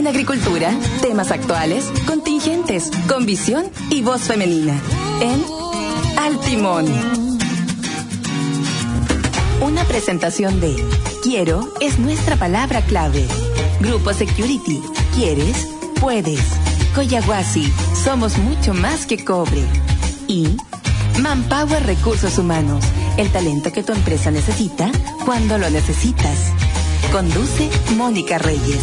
agricultura, temas actuales, contingentes, con visión y voz femenina. En Al Timón. Una presentación de Quiero es nuestra palabra clave. Grupo Security. ¿Quieres? Puedes. Coyahuasi. Somos mucho más que cobre. Y Manpower Recursos Humanos. El talento que tu empresa necesita cuando lo necesitas. Conduce Mónica Reyes.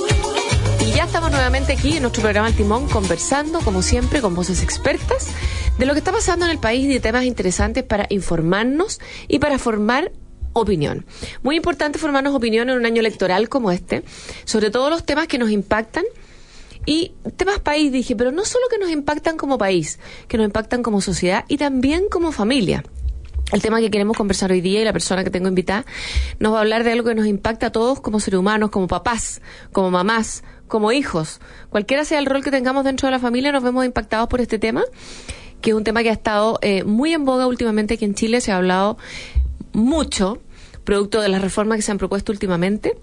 Y ya estamos nuevamente aquí en nuestro programa Al Timón, conversando, como siempre, con voces expertas de lo que está pasando en el país y de temas interesantes para informarnos y para formar opinión. Muy importante formarnos opinión en un año electoral como este, sobre todos los temas que nos impactan. Y temas país, dije, pero no solo que nos impactan como país, que nos impactan como sociedad y también como familia. El tema que queremos conversar hoy día, y la persona que tengo invitada nos va a hablar de algo que nos impacta a todos como seres humanos, como papás, como mamás, como hijos. Cualquiera sea el rol que tengamos dentro de la familia, nos vemos impactados por este tema, que es un tema que ha estado muy en boga últimamente aquí en Chile. Se ha hablado mucho, producto de las reformas que se han propuesto últimamente.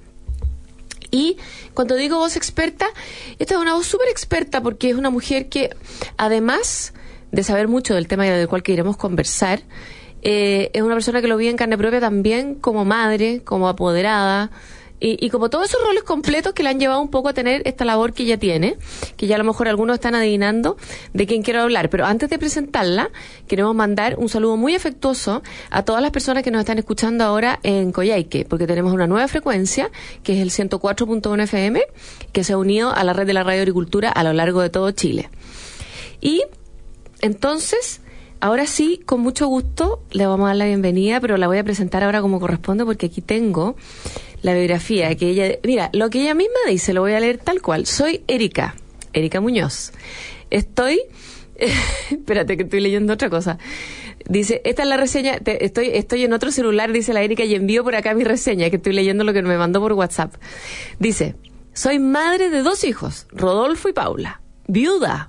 Y cuando digo voz experta, esta es una voz súper experta porque es una mujer que, además de saber mucho del tema del cual queremos conversar, es una persona que lo vive en carne propia también como madre, como apoderada y como todos esos roles completos que le han llevado un poco a tener esta labor que ella tiene, que ya a lo mejor algunos están adivinando de quién quiero hablar. Pero antes de presentarla, queremos mandar un saludo muy afectuoso a todas las personas que nos están escuchando ahora en Coyhaique, porque tenemos una nueva frecuencia, que es el 104.1 FM, que se ha unido a la red de la Radio Agricultura a lo largo de todo Chile. Y entonces, ahora sí, con mucho gusto, le vamos a dar la bienvenida, pero la voy a presentar ahora como corresponde, porque aquí tengo la biografía que ella... Mira, lo que ella misma dice, lo voy a leer tal cual. Soy Erika Muñoz. Estoy... espérate, que estoy leyendo otra cosa. Dice, esta es la reseña... Estoy en otro celular, dice la Erika, y envío por acá mi reseña, que estoy leyendo lo que me mandó por WhatsApp. Dice, soy madre de 2 hijos, Rodolfo y Paula. Viuda.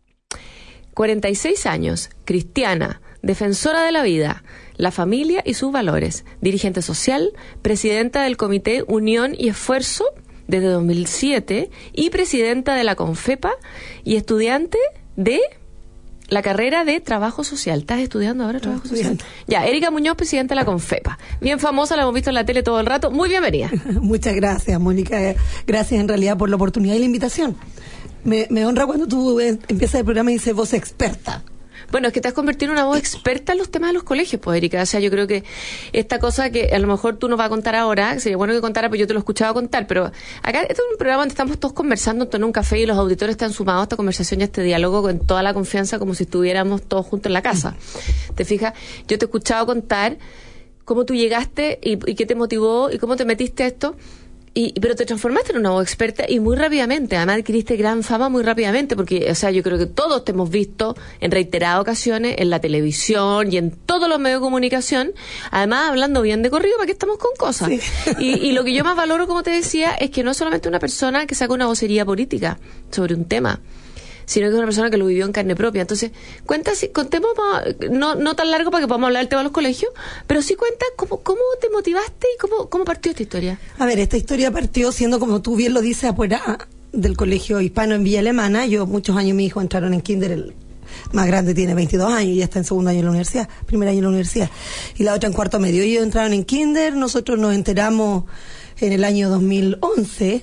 46 años, cristiana, defensora de la vida, la familia y sus valores, dirigente social, presidenta del Comité Unión y Esfuerzo desde 2007 y presidenta de la CONFEPA y estudiante de la carrera de Trabajo Social. ¿Estás estudiando ahora Trabajo Social? Ya, Erika Muñoz, presidenta de la CONFEPA. Bien famosa, la hemos visto en la tele todo el rato. Muy bienvenida. Muchas gracias, Mónica. Gracias en realidad por la oportunidad y la invitación. Me honra cuando tú empiezas el programa y dices voz experta. Bueno, es que te has convertido en una voz experta en los temas de los colegios, pues, Erika. O sea, yo creo que esta cosa que a lo mejor tú nos vas a contar ahora, sería bueno que contara, pero yo te lo he escuchado contar, pero acá este es un programa donde estamos todos conversando en un café y los auditores están sumados a esta conversación y a este diálogo con toda la confianza, como si estuviéramos todos juntos en la casa. ¿Te fijas? Yo te he escuchado contar cómo tú llegaste y qué te motivó y cómo te metiste a esto. Pero te transformaste en una voz experta y muy rápidamente, además adquiriste gran fama muy rápidamente, porque, o sea, yo creo que todos te hemos visto en reiteradas ocasiones en la televisión y en todos los medios de comunicación, además hablando bien de corrido, para que estamos con cosas. Sí. Y lo que yo más valoro, como te decía, es que no es solamente una persona que saca una vocería política sobre un tema, sino que es una persona que lo vivió en carne propia. Entonces, contemos, no tan largo para que podamos hablar del tema de los colegios, pero sí cuenta cómo te motivaste y cómo partió esta historia. A ver, esta historia partió siendo, como tú bien lo dices, afuera del colegio hispano en Villa Alemana. Yo muchos años, mis hijos entraron en kinder, el más grande tiene 22 años y ya está en segundo año en la universidad, primer año en la universidad, y la otra en cuarto medio. Ellos entraron en kinder, nosotros nos enteramos en el año 2011,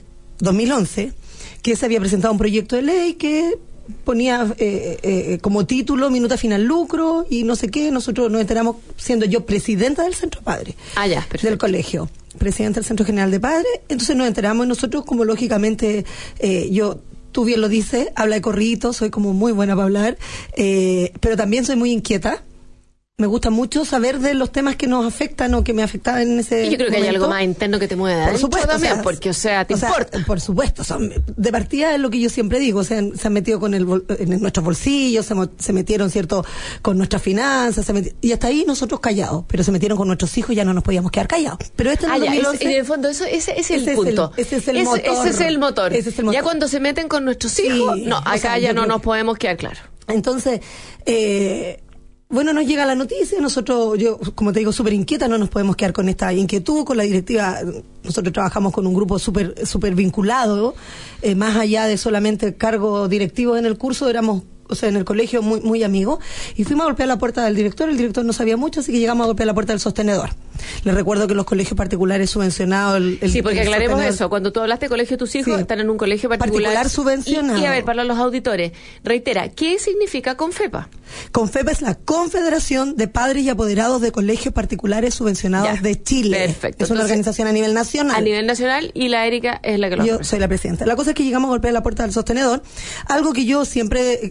que se había presentado un proyecto de ley que ponía como título minuta final lucro y no sé qué. Nosotros nos enteramos siendo yo presidenta del Centro de Padres del colegio, presidenta del Centro General de Padres. Entonces nos enteramos y nosotros, como lógicamente tú bien lo dices, habla de corrido, soy como muy buena para hablar, pero también soy muy inquieta. Me gusta mucho saber de los temas que nos afectan o que me afectaban en ese momento. Y yo creo que hay algo más interno que te mueve. Por supuesto. También, porque, te importa. Por supuesto. De partida es lo que yo siempre digo. Se han metido en nuestros bolsillos, se metieron, ¿cierto?, con nuestras finanzas. Y hasta ahí nosotros callados. Pero se metieron con nuestros hijos y ya no nos podíamos quedar callados. Pero este en 2011... en el fondo, ese es el punto. Ese es el motor. Ya cuando se meten con nuestros hijos, no, acá ya no nos podemos quedar claros. Entonces... bueno, nos llega la noticia, nosotros, yo, como te digo, súper inquieta, no nos podemos quedar con esta inquietud, con la directiva. Nosotros trabajamos con un grupo súper vinculado, más allá de solamente cargo directivo en el curso, éramos, o sea, en el colegio muy amigos, y fuimos a golpear la puerta del director. El director no sabía mucho, así que llegamos a golpear la puerta del sostenedor. Les recuerdo que los colegios particulares subvencionados... Sí, porque aclaremos eso. Cuando tú hablaste de colegio de tus hijos, están en un colegio particular subvencionado. Y a ver, para los auditores, reitera, ¿qué significa CONFEPA? CONFEPA es la Confederación de Padres y Apoderados de Colegios Particulares Subvencionados de Chile. Perfecto. Es una organización a nivel nacional. A nivel nacional, y la Erika es la que lo hace. Yo soy la presidenta. La cosa es que llegamos a golpear la puerta del sostenedor, algo que yo siempre,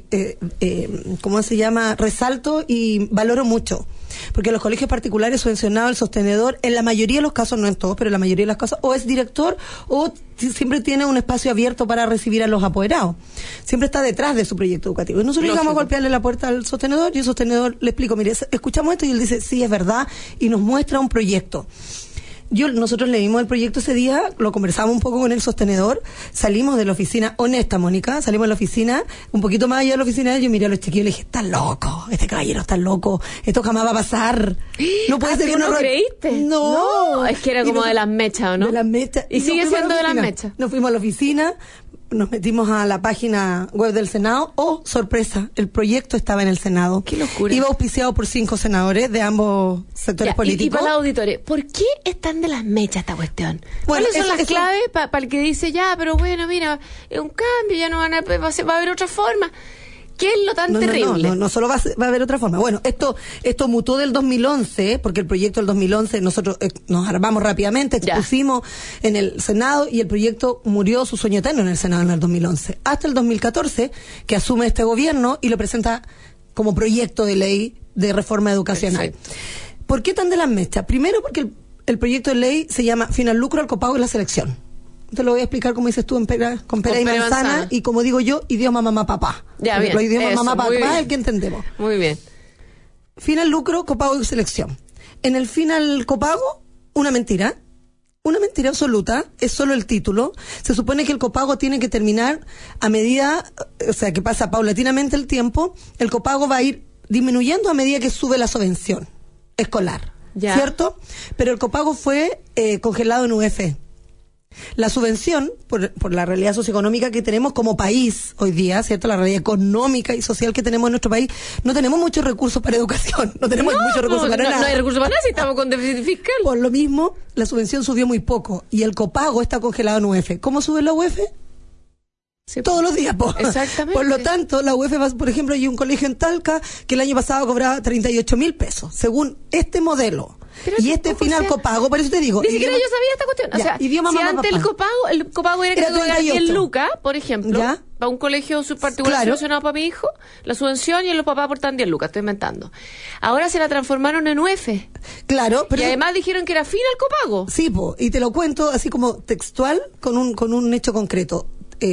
¿cómo se llama?, resalto y valoro mucho. Porque los colegios particulares subvencionados, el sostenedor, en la mayoría de los casos, no en todos, pero en la mayoría de los casos, o es director o siempre tiene un espacio abierto para recibir a los apoderados. Siempre está detrás de su proyecto educativo. Y nosotros llegamos a golpearle la puerta al sostenedor, y el sostenedor le explico, mire, escuchamos esto, y él dice, sí, es verdad, y nos muestra un proyecto. Nosotros leímos el proyecto ese día, lo conversamos un poco con el sostenedor, salimos de la oficina, honesta, Mónica, salimos de la oficina, un poquito más allá de la oficina, yo miré a los chiquillos y le dije, está loco, este caballero está loco, esto jamás va a pasar. No puede ser que ¿No creíste? No, es que era como de las mechas, ¿no? De las mechas. Y sigue siendo de las mechas. Nos fuimos a la oficina, nos metimos a la página web del Senado. Oh, sorpresa, el proyecto estaba en el Senado. ¡Qué locura! Iba auspiciado por 5 senadores de ambos sectores políticos. Y para los auditores, ¿por qué están de las mechas esta cuestión? Bueno, ¿cuáles son las claves para el que dice, ya, pero bueno, mira, es un cambio, ya no va a haber otra forma? ¿Qué es lo tan terrible? No solo va a haber otra forma. Bueno, esto mutó del 2011, porque el proyecto del 2011 nosotros nos armamos rápidamente, expusimos en el Senado, y el proyecto murió su sueño eterno en el Senado en el 2011. Hasta el 2014, que asume este gobierno y lo presenta como proyecto de ley de reforma educacional. Perfecto. ¿Por qué tan de las mechas? Primero, porque el proyecto de ley se llama Fin al lucro, al copago y la selección. Te lo voy a explicar como dices tú con pera y manzana, y como digo yo, idioma mamá papá. Ya, bien. Los idiomas Eso, mamá papá bien. es el que entendemos. Muy bien. Fin al lucro, copago y selección. En el fin al copago, una mentira absoluta, es solo el título. Se supone que el copago tiene que terminar a medida, o sea, que pasa paulatinamente el tiempo. El copago va a ir disminuyendo a medida que sube la subvención escolar, ¿cierto? Pero el copago fue congelado en UF. La subvención, por la realidad socioeconómica que tenemos como país hoy día, ¿cierto? La realidad económica y social que tenemos en nuestro país, no tenemos muchos recursos para educación, no tenemos muchos recursos para nada. No hay recursos para nada si estamos con déficit fiscal. Por lo mismo, la subvención subió muy poco y el copago está congelado en UF. ¿Cómo sube la UF? Sí, todos los días, exactamente. Por lo tanto, la UF, por ejemplo, hay un colegio en Talca que el año pasado cobraba 38.000 pesos, según este modelo. Pero y este final copago, por eso te digo. Ni siquiera yo sabía esta cuestión. O sea, si antes el copago era que tú pagas 10 lucas, por ejemplo, para un colegio particular subvencionado para mi hijo, la subvención, y los papás aportan 10 lucas, estoy inventando. Ahora se la transformaron en UF. Claro, pero. Y además dijeron que era fin al copago. Sí, y te lo cuento así como textual, con un hecho concreto.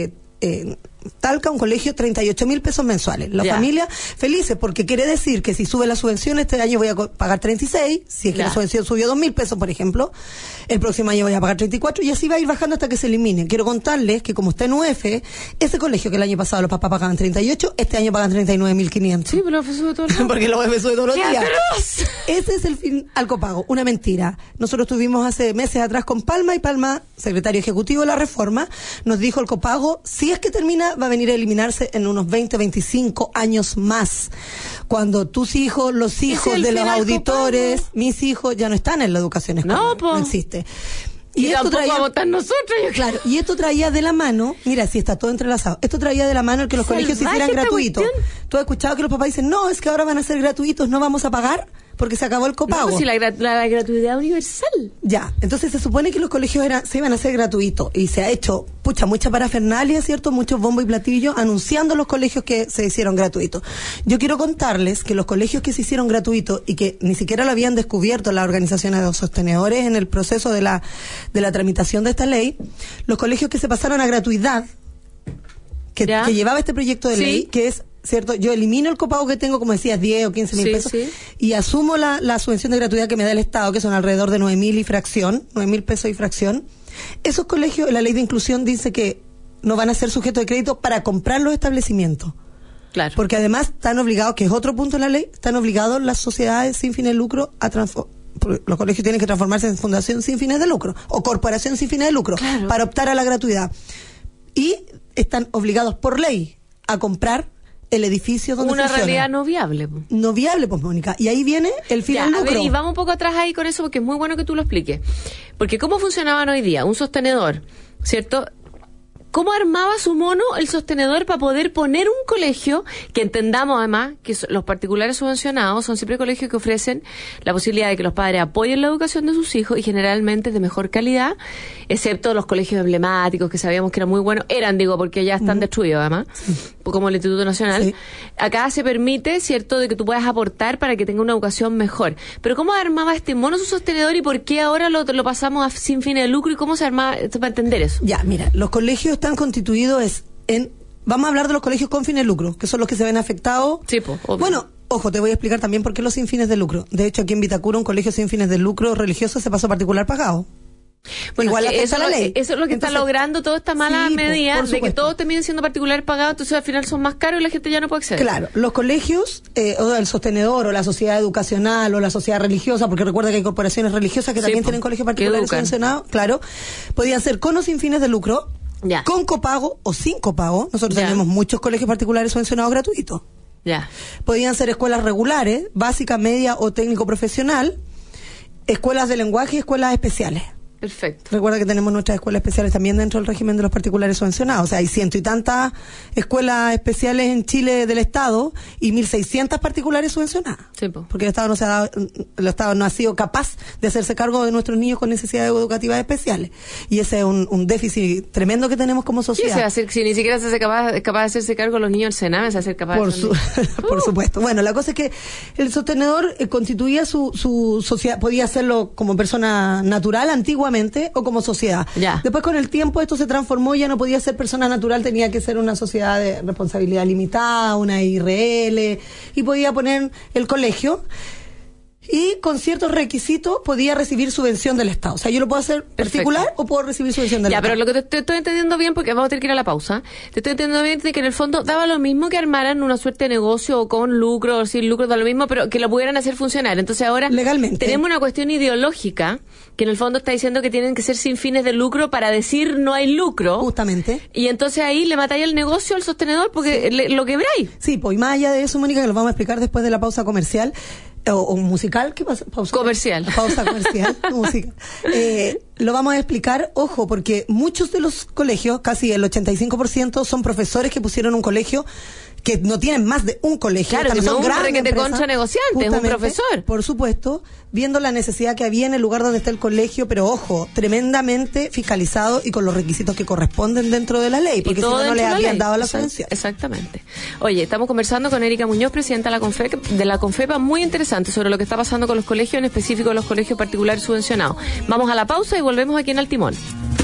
Talca, un colegio, 38.000 pesos mensuales. La familia felices, porque quiere decir que si sube la subvención, este año voy a pagar 36, si es que la subvención subió 2.000 pesos, por ejemplo, el próximo año voy a pagar 34, y así va a ir bajando hasta que se elimine. Quiero contarles que como está en UF, ese colegio que el año pasado los papás pagaban 38, este año pagan 39.500. Sí, pero la UF sube todos los días. Porque la UF sube todos los días. ¡Atroz! Ese es el fin al copago, una mentira. Nosotros estuvimos hace meses atrás con Palma, y Palma, secretario ejecutivo de la reforma, nos dijo el copago, si es que termina, va a venir a eliminarse en unos 20, 25 años más. Cuando tus hijos, los hijos de los auditores, mis hijos, ya no están en la educación escolar. No existe. Y esto traía, vamos a votar nosotros. Claro, y esto traía de la mano, mira, si está todo entrelazado, esto traía de la mano el que los colegios se hicieran gratuitos. ¿Tú has escuchado que los papás dicen, no, es que ahora van a ser gratuitos, no vamos a pagar? Porque se acabó el copago. No, si la gratuidad universal. Ya, entonces se supone que los colegios se iban a hacer gratuitos, y se ha hecho, mucha parafernalia, ¿cierto? Muchos bombo y platillo anunciando los colegios que se hicieron gratuitos. Yo quiero contarles que los colegios que se hicieron gratuitos y que ni siquiera lo habían descubierto las organizaciones de los sostenedores en el proceso de la tramitación de esta ley, los colegios que se pasaron a gratuidad, que llevaba este proyecto de ley, que es, ¿cierto? Yo elimino el copago que tengo, como decías, 10 o 15 mil pesos, y asumo la subvención de gratuidad que me da el Estado, que son alrededor de 9.000 y fracción, 9.000 pesos y fracción. Esos colegios, la ley de inclusión dice que no van a ser sujetos de crédito para comprar los establecimientos. Claro. Porque además están obligados, que es otro punto de la ley, están obligados las sociedades sin fines de lucro a los colegios tienen que transformarse en fundación sin fines de lucro o corporación sin fines de lucro, claro, para optar a la gratuidad. Y están obligados por ley a comprar el edificio donde una funciona. Realidad no viable. No viable, pues, Mónica. Y ahí viene el fin del lucro. A ver, y vamos un poco atrás ahí con eso, porque es muy bueno que tú lo expliques. Porque ¿cómo funcionaban hoy día? Un sostenedor, ¿cierto? ¿Cómo armaba su mono el sostenedor para poder poner un colegio, que entendamos además que los particulares subvencionados son siempre colegios que ofrecen la posibilidad de que los padres apoyen la educación de sus hijos y generalmente de mejor calidad, excepto los colegios emblemáticos que sabíamos que eran muy buenos, porque ya están destruidos además, como el Instituto Nacional. Sí. Acá se permite, ¿cierto?, de que tú puedas aportar para que tenga una educación mejor. Pero ¿cómo armaba este mono su sostenedor y por qué ahora lo pasamos sin fines de lucro y cómo se armaba, para entender eso? Ya, mira, los colegios están constituidos vamos a hablar de los colegios con fines de lucro, que son los que se ven afectados. Sí, pues, obvio. Bueno, ojo, te voy a explicar también por qué los sin fines de lucro. De hecho, aquí en Vitacura, un colegio sin fines de lucro religioso se pasó a particular pagado. Bueno, igual eso, la ley. Eso es lo que está logrando toda esta mala medida de que todos terminen siendo particular pagados, entonces al final son más caros y la gente ya no puede acceder. Claro, los colegios, o el sostenedor, o la sociedad educacional, o la sociedad religiosa, porque recuerda que hay corporaciones religiosas que también tienen colegios particulares subvencionados, claro, podían ser con o sin fines de lucro, ya, con copago o sin copago. Nosotros tenemos muchos colegios particulares subvencionados gratuitos. Ya. Podían ser escuelas regulares, básica, media o técnico profesional, escuelas de lenguaje y escuelas especiales. Perfecto. Recuerda que tenemos nuestras escuelas especiales también dentro del régimen de los particulares subvencionados. O sea, hay 100 y tantas escuelas especiales en Chile del Estado y 1.600 particulares subvencionadas. Sí, po. Porque el Estado no ha sido capaz de hacerse cargo de nuestros niños con necesidades educativas especiales. Y ese es un déficit tremendo que tenemos como sociedad. ¿Qué se va a hacer si ni siquiera se hace capaz de hacerse cargo de los niños del Sename? Se va a hacer capaz por supuesto. Bueno, la cosa es que el sostenedor constituía su sociedad, podía hacerlo como persona natural antiguamente o como sociedad. Ya. Después, con el tiempo, esto se transformó, ya no podía ser persona natural, tenía que ser una sociedad de responsabilidad limitada, una IRL, y podía poner el colegio. Y con ciertos requisitos podía recibir subvención del Estado. O sea, yo lo puedo hacer particular o puedo recibir subvención del Estado. Ya, pero lo que te estoy entendiendo bien, porque vamos a tener que ir a la pausa, te estoy entendiendo bien de que en el fondo daba lo mismo que armaran una suerte de negocio o con lucro o sin lucro, da lo mismo, pero que lo pudieran hacer funcionar. Entonces ahora legalmente tenemos una cuestión ideológica que en el fondo está diciendo que tienen que ser sin fines de lucro para decir no hay lucro. Justamente. Y entonces ahí le matáis el negocio al sostenedor porque lo quebráis. Sí, pues, y más allá de eso, Mónica, que lo vamos a explicar después de la pausa comercial, o musical, ¿qué pasa? Pausa comercial. Pausa comercial, música. Lo vamos a explicar, ojo, porque muchos de los colegios, casi el 85%, son profesores que pusieron un colegio que no tienen más de un colegio. Claro, que no son un requete concha negociante, es un profesor. Por supuesto, viendo la necesidad que había en el lugar donde está el colegio, pero ojo, tremendamente fiscalizado y con los requisitos que corresponden dentro de la ley, porque si no, no les habían dado la subvención. Exactamente. Oye, estamos conversando con Erika Muñoz, presidenta de la Confepa, muy interesante sobre lo que está pasando con los colegios, en específico los colegios particulares subvencionados. Vamos a la pausa y volvemos aquí en Al Timón.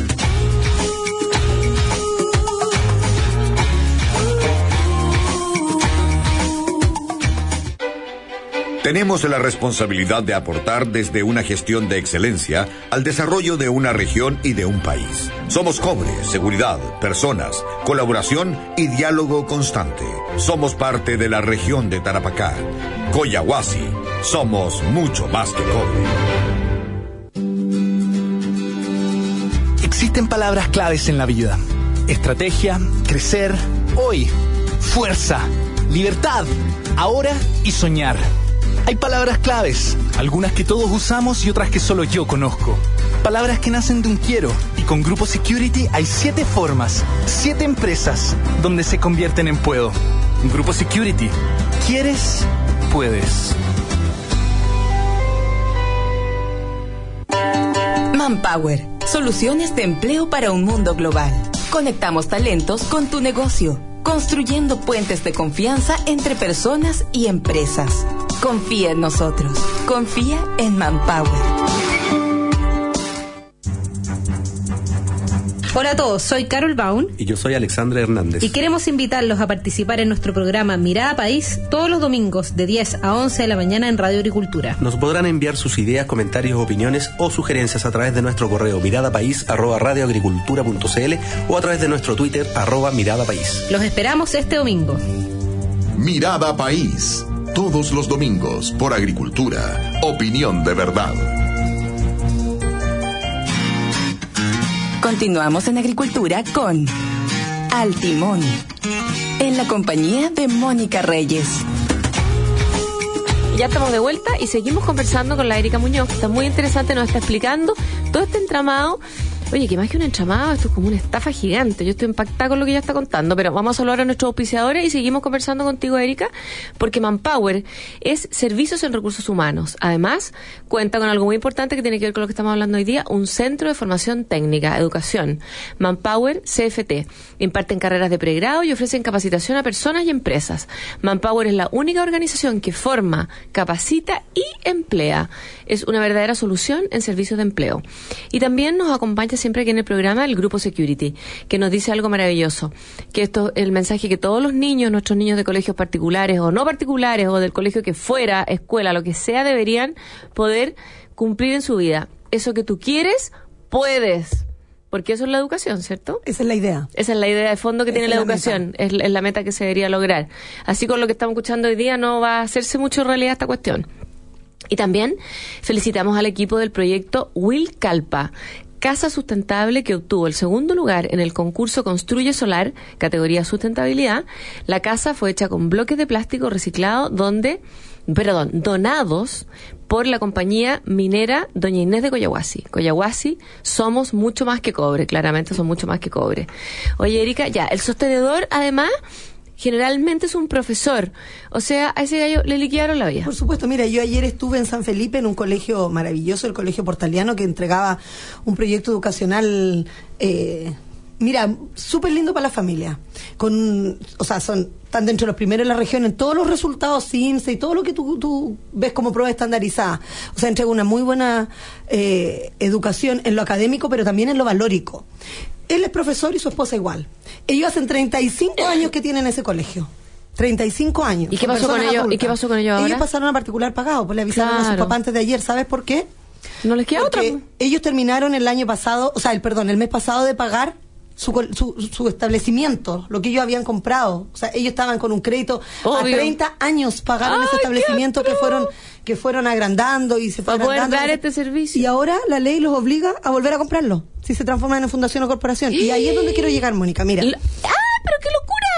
Tenemos la responsabilidad de aportar desde una gestión de excelencia al desarrollo de una región y de un país. Somos cobre, seguridad, personas, colaboración y diálogo constante. Somos parte de la región de Tarapacá. Coyahuasi, somos mucho más que cobre. Existen palabras claves en la vida. Estrategia, crecer, hoy, fuerza, libertad, ahora y soñar. Hay palabras claves, algunas que todos usamos y otras que solo yo conozco. Palabras que nacen de un quiero, y con Grupo Security hay 7 formas, 7 empresas, donde se convierten en puedo. Grupo Security. ¿Quieres? Puedes. Manpower. Soluciones de empleo para un mundo global. Conectamos talentos con tu negocio, construyendo puentes de confianza entre personas y empresas. Confía en nosotros. Confía en Manpower. Hola a todos, soy Carol Baun. Y yo soy Alexandra Hernández. Y queremos invitarlos a participar en nuestro programa Mirada País todos los domingos de 10 a 11 de la mañana en Radio Agricultura. Nos podrán enviar sus ideas, comentarios, opiniones o sugerencias a través de nuestro correo miradapais@radioagricultura.cl o a través de nuestro Twitter @miradapaís. Los esperamos este domingo. Mirada País. Todos los domingos por Agricultura. Opinión de verdad. Continuamos en Agricultura con Al Timón, en la compañía de Mónica Reyes. Ya estamos de vuelta y seguimos conversando con la Erika Muñoz, que está muy interesante, nos está explicando todo este entramado. Oye, que más que un entramado, esto es como una estafa gigante. Yo estoy impactada con lo que ella está contando, pero vamos a saludar a nuestros auspiciadores y seguimos conversando contigo, Erika, porque Manpower es servicios en recursos humanos. Además, cuenta con algo muy importante que tiene que ver con lo que estamos hablando hoy día, un centro de formación técnica, educación. Manpower CFT. Imparten carreras de pregrado y ofrecen capacitación a personas y empresas. Manpower es la única organización que forma, capacita y emplea. Es una verdadera solución en servicios de empleo. Y también nos acompaña siempre aquí en el programa el Grupo Security, que nos dice algo maravilloso, que esto es el mensaje que todos los niños, nuestros niños de colegios particulares o no particulares, o del colegio que fuera, escuela, lo que sea, deberían poder cumplir en su vida. Eso que tú quieres, puedes. Porque eso es la educación, ¿cierto? Esa es la idea. Esa es la idea de fondo que tiene la educación. Es la meta que se debería lograr. Así con lo que estamos escuchando hoy día no va a hacerse mucho realidad esta cuestión. Y también felicitamos al equipo del proyecto Wilcalpa, casa sustentable que obtuvo el segundo lugar en el concurso Construye Solar, categoría sustentabilidad. La casa fue hecha con bloques de plástico reciclado donados por la compañía minera Doña Inés de Coyahuasi. Coyahuasi, somos mucho más que cobre, claramente son mucho más que cobre. Oye, Erika, ya, el sostenedor además generalmente es un profesor. O sea, a ese gallo le liquidaron la vida. Por supuesto, mira, yo ayer estuve en San Felipe en un colegio maravilloso, el Colegio Portaliano, que entregaba un proyecto educacional, súper lindo para la familia. Están dentro de los primeros en la región en todos los resultados CIMSE y todo lo que tú ves como prueba estandarizada. O sea, entrega una muy buena educación en lo académico, pero también en lo valórico. Él es profesor y su esposa igual. Ellos hacen 35 años que tienen ese colegio. 35 años. ¿Y qué pasó con ellos? ¿Y qué pasó con ellos ahora? Ellos pasaron a particular pagado, pues le avisaron a sus papás antes de ayer. ¿Sabes por qué? No les queda otra. Ellos terminaron el mes pasado de pagar su establecimiento, lo que ellos habían comprado. O sea, ellos estaban con un crédito. Obvio. A 30 años pagaron ese establecimiento que fueron agrandando y se fue agrandando. Para poder dar este servicio. Y ahora la ley los obliga a volver a comprarlo, si se transforman en fundación o corporación. Y ahí es donde quiero llegar, Mónica, mira. ¡Pero qué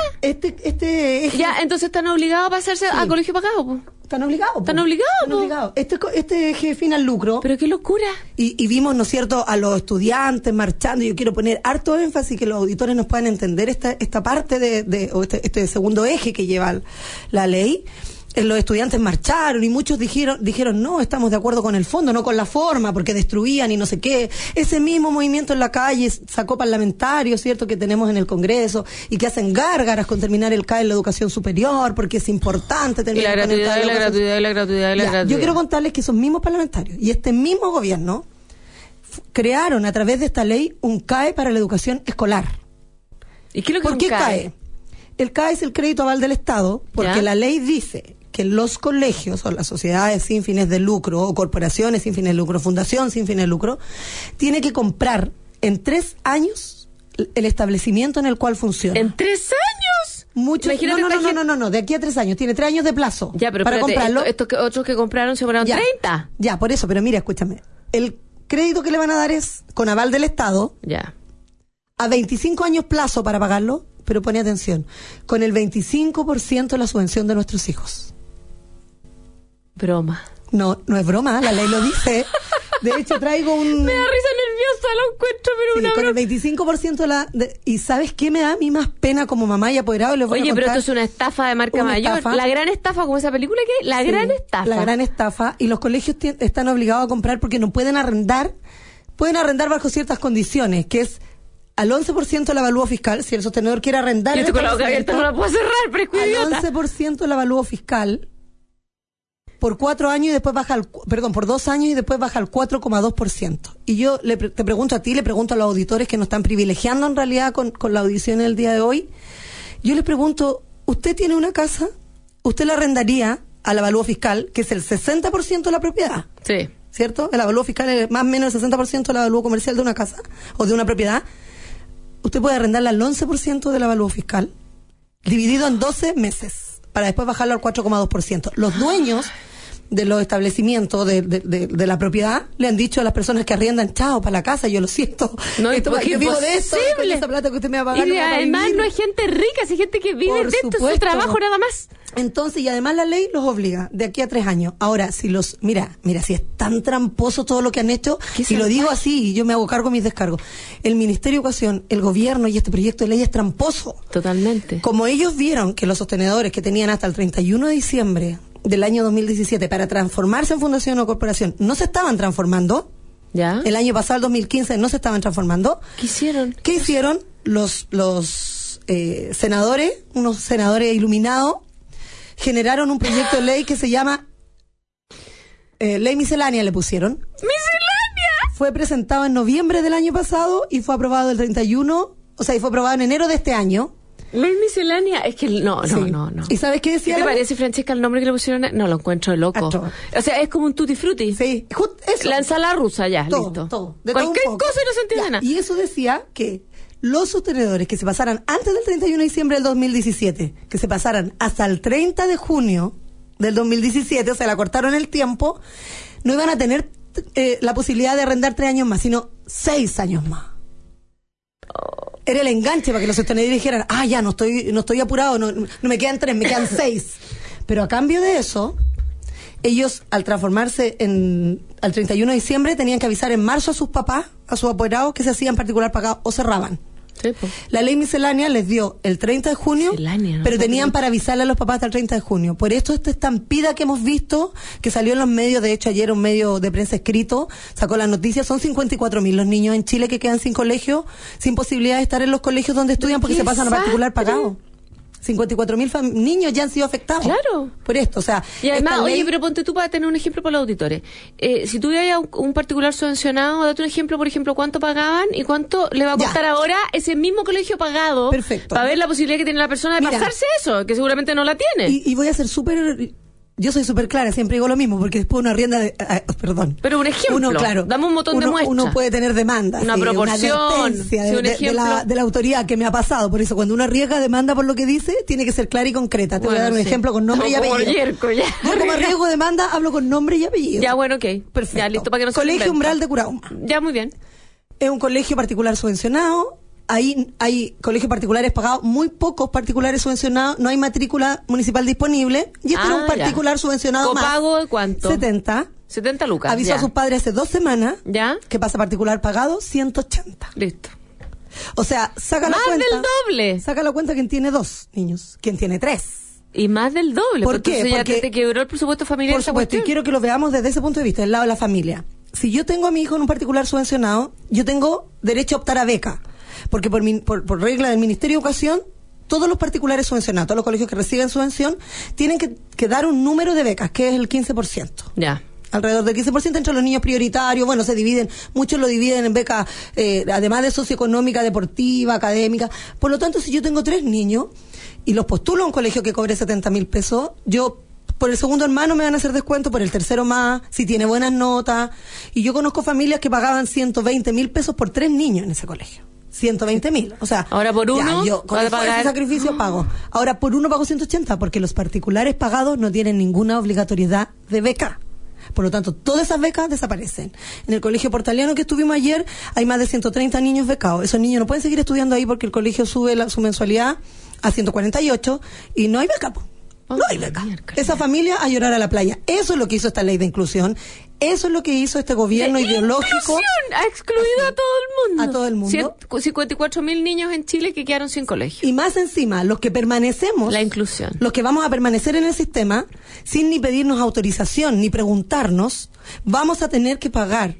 locura! Ya, entonces están obligados a pasarse a colegio pagado, pues. Están obligados. Este eje fin al lucro. Pero qué locura. Y vimos, ¿no es cierto?, a los estudiantes marchando. Yo quiero poner harto énfasis que los auditores nos puedan entender esta parte este segundo eje que lleva la ley. Los estudiantes marcharon y muchos dijeron no, estamos de acuerdo con el fondo, no con la forma, porque destruían y no sé qué. Ese mismo movimiento en la calle sacó parlamentarios, ¿cierto?, que tenemos en el Congreso y que hacen gárgaras con terminar el CAE en la educación superior, porque es importante terminar con el CAE. La gratuidad. Yo quiero contarles que esos mismos parlamentarios y este mismo gobierno crearon a través de esta ley un CAE para la educación escolar. ¿Y qué es lo que ¿Por qué CAE? El CAE es el crédito aval del Estado, porque la ley dice que los colegios o las sociedades sin fines de lucro o corporaciones sin fines de lucro, fundación sin fines de lucro, tiene que comprar en 3 años el establecimiento en el cual funciona. ¿En 3 años? Muchos. No, de aquí a 3 años. Tiene 3 años de plazo. Ya, pero para comprarlo. Estos otros que compraron se compraron 30. Ya, por eso, pero mira, escúchame. El crédito que le van a dar es con aval del Estado. Ya. A 25 años plazo para pagarlo, pero pone atención, con el 25% de la subvención de nuestros hijos. Broma. No es broma, la ley lo dice. De hecho, traigo un... Me da risa nerviosa, lo encuentro, pero sí, una con broma. el 25% ¿Y sabes qué me da a mí más pena como mamá y apoderado? Les voy a contar. Pero esto es una estafa de marca mayor. Estafa. La gran estafa, como esa película que La gran estafa. La gran estafa. Y los colegios están obligados a comprar porque no pueden arrendar. Pueden arrendar bajo ciertas condiciones, que es al 11% del avalúo fiscal. Si el sostenedor quiere arrendar... Yo estoy con la boca abierta, no la puedo cerrar, pero es idiota. Al 11% del avalúo fiscal... por 4 años y después baja por 2 años y después baja al 4,2%. Y yo te pregunto a ti, le pregunto a los auditores que nos están privilegiando en realidad con la audición del día de hoy. Yo les pregunto, ¿usted tiene una casa? ¿Usted la arrendaría al avalúo fiscal, que es el 60% de la propiedad? Sí. ¿Cierto? El avalúo fiscal es más o menos el 60% del avalúo comercial de una casa o de una propiedad. Usted puede arrendarla al 11% del avalúo fiscal, dividido en 12 meses. para después bajarlo al 4,2%. Los dueños de los establecimientos de la propiedad le han dicho a las personas que arriendan, chao, para la casa, yo lo siento, no, yo vivo de esto, con esa plata que usted me va a pagar. Y además no hay gente rica, hay gente que vive de esto, es su trabajo nada más. Entonces, y además la ley los obliga de aquí a 3 años. Ahora, si mira, si es tan tramposo todo lo que han hecho, y lo digo así, y yo me hago cargo de mis descargos, el Ministerio de Educación, el gobierno y este proyecto de ley es tramposo. Totalmente. Como ellos vieron que los sostenedores que tenían hasta el 31 de diciembre del año 2017 para transformarse en fundación o corporación no se estaban transformando, ¿ya? El año pasado, el 2015, no se estaban transformando. ¿Qué hicieron? ¿Qué hicieron? Los senadores, unos senadores iluminados, generaron un proyecto de ley que se llama Ley Miscelánea, le pusieron. ¡Miscelánea! Fue presentado en noviembre del año pasado y fue aprobado el 31, y fue aprobado en enero de este año. Ley Miscelánea, es que no. ¿Y sabes qué decía? ¿Qué te parece, Francesca, el nombre que le pusieron? No, lo encuentro loco. O sea, es como un tutti frutti. Sí, eso. La ensalada rusa, ya, listo. Todo. Cualquier cosa y no se entiende nada. Y eso decía que los sostenedores que se pasaran antes del 31 de diciembre del 2017, que se pasaran hasta el 30 de junio del 2017, o sea, la cortaron el tiempo, no iban a tener la posibilidad de arrendar 3 años más, sino 6 años más. Era el enganche para que los sostenedores dijeran, ya, no estoy apurado, no me quedan 3, me quedan 6. Pero a cambio de eso, ellos, al transformarse al 31 de diciembre, tenían que avisar en marzo a sus papás, a sus apoderados, que se hacían particular pagado o cerraban. Sí, pues. La ley miscelánea les dio el 30 de junio, pero tenían para avisarle a los papás hasta el 30 de junio. Por esto esta estampida que hemos visto, que salió en los medios, de hecho ayer un medio de prensa escrito sacó la noticia, son 54.000 los niños en Chile que quedan sin colegio, sin posibilidad de estar en los colegios donde estudian porque se pasan a particular pagado. 54.000 niños ya han sido afectados. Claro. Por esto, o sea. Y además, oye, pero ponte tú para tener un ejemplo para los auditores. Si tuviera un particular subvencionado, date un ejemplo, por ejemplo, cuánto pagaban y cuánto le va a costar ahora ese mismo colegio pagado. Perfecto. Para ver la posibilidad que tiene la persona de pasarse eso, que seguramente no la tiene. Y voy a ser yo soy súper clara, siempre digo lo mismo, porque después uno arrienda perdón. Pero un ejemplo, dame un montón de muestras. Uno puede tener demandas. Una proporción. Una advertencia de la autoridad que me ha pasado. Por eso, cuando uno arriesga demanda por lo que dice, tiene que ser clara y concreta. Te voy a dar un ejemplo con nombre y apellido. Yo como arriesgo demanda, hablo con nombre y apellido. Ya, bueno, ok. Perfecto. Ya, listo, para que no se Colegio Umbral de Curauma. Ya, muy bien. Es un colegio particular subvencionado. Ahí hay colegios particulares pagados, muy pocos particulares subvencionados, no hay matrícula municipal disponible, y este era un particular subvencionado ¿Copago más. de cuánto? 70 lucas. Avisó a sus padres hace 2 semanas que pasa particular pagado, 180. Listo. O sea, saca la cuenta. Más del doble. Saca la cuenta quien tiene 2 niños, quien tiene 3. Y más del doble. ¿Por qué? Porque ya te quebró el presupuesto familiar. Por supuesto, y quiero que lo veamos desde ese punto de vista, del lado de la familia. Si yo tengo a mi hijo en un particular subvencionado, yo tengo derecho a optar a beca. Porque por regla del Ministerio de Educación, todos los particulares subvencionados, todos los colegios que reciben subvención, tienen que dar un número de becas, que es el 15%. Ya. Alrededor del 15% entre los niños prioritarios, bueno, se dividen, muchos lo dividen en becas, además de socioeconómica, deportiva, académica. Por lo tanto, si yo tengo 3 niños y los postulo a un colegio que cobre 70.000 pesos, yo por el segundo hermano me van a hacer descuento, por el tercero más, si tiene buenas notas. Y yo conozco familias que pagaban 120.000 pesos por 3 niños en ese colegio. 120.000, o sea, ahora por uno yo con ese sacrificio pago. Ahora por uno pago 180, porque los particulares pagados no tienen ninguna obligatoriedad de beca. Por lo tanto, todas esas becas desaparecen. En el colegio portaliano que estuvimos ayer, hay más de 130 niños becados. Esos niños no pueden seguir estudiando ahí porque el colegio sube su mensualidad a 148 y no hay beca. No hay beca. Esa familia a llorar a la playa. Eso es lo que hizo esta ley de inclusión. Eso es lo que hizo este gobierno ideológico. ¡Inclusión! Ha excluido a todo el mundo. A todo el mundo. 54.000 niños en Chile que quedaron sin colegio. Y más encima, los que permanecemos. La inclusión. Los que vamos a permanecer en el sistema, sin ni pedirnos autorización, ni preguntarnos, vamos a tener que pagar